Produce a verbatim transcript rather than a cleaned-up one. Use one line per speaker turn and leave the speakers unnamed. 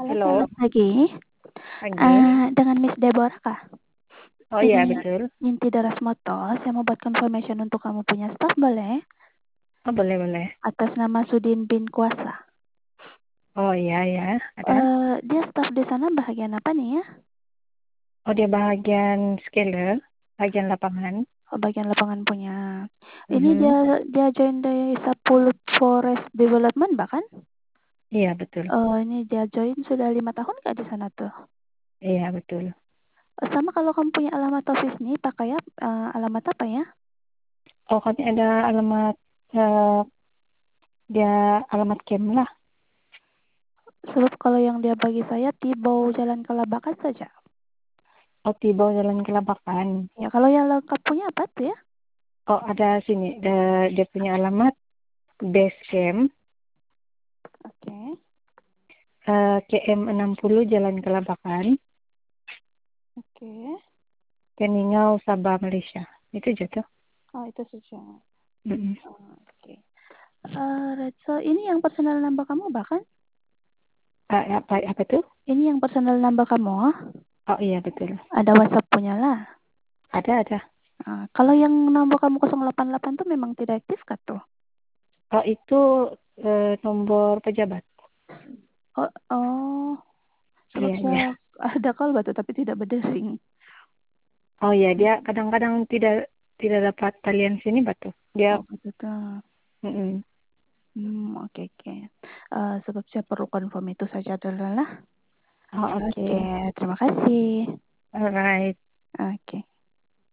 Halo,
Halo,
selamat pagi.
pagi.
Eee, dengan Miss Deborah kah?
Oh iya
Ini
betul.
Inti Daras Moto, saya mau buat confirmation untuk kamu punya stok boleh?
Oh boleh boleh.
Atas nama Sudin bin Kuasa.
Oh iya ya, ada.
Eee, dia staf di sana bahagian apa nih ya?
Oh dia bagian scaler, bagian lapangan.
Oh, bagian lapangan punya. Ini
Mhm.
dia dia join dari Sapult Forest Development bahkan?
Iya betul.
Oh, ini dia join sudah lima tahun nggak di sana tuh?
Iya betul.
Eee, sama kalau kamu punya alamat office nih pakai ya, eee, alamat apa ya?
Oh kami ada alamat, eee, dia alamat camp lah.
Sebab kalau yang dia bagi saya Tibau Jalan Kelabakan saja.
Oh Tibau Jalan Kelabakan.
Ya, kalau yang lengkap punya apa tuh ya?
Oh ada sini, dia, dia punya alamat base camp,
Oke.
uh, K M enam puluh Jalan Kelabakan,
Oke.
Keningau, Sabah, Malaysia. Itu aja tuh.
Oh, itu saja.
Mm-mm.
Oh, oke. Eh, right. So, ini yang personal number kamu bahkan?
Ah, apa apa tuh?
Ini yang personal number kamu? Ah?
Oh iya betul.
Ada WhatsApp punya lah.
Ada ada.
Ah, kalau yang nomor kamu nol delapan delapan tuh memang tidak aktif kah tuh?
Oh itu eh, nomor pejabat.
Oh, oh. Sebab
Iya iya.
saya ada call batu tapi tidak berdesing.
Oh iya dia kadang-kadang tidak tidak dapat talian sini batu. Dia
Oh, betul.
mm-mm.
Hmm, oke oke. Eh, sebab saya perlu confirm itu saja dulu lah.
Oh oke.
Oke, terima kasih.
Alright.
Oke.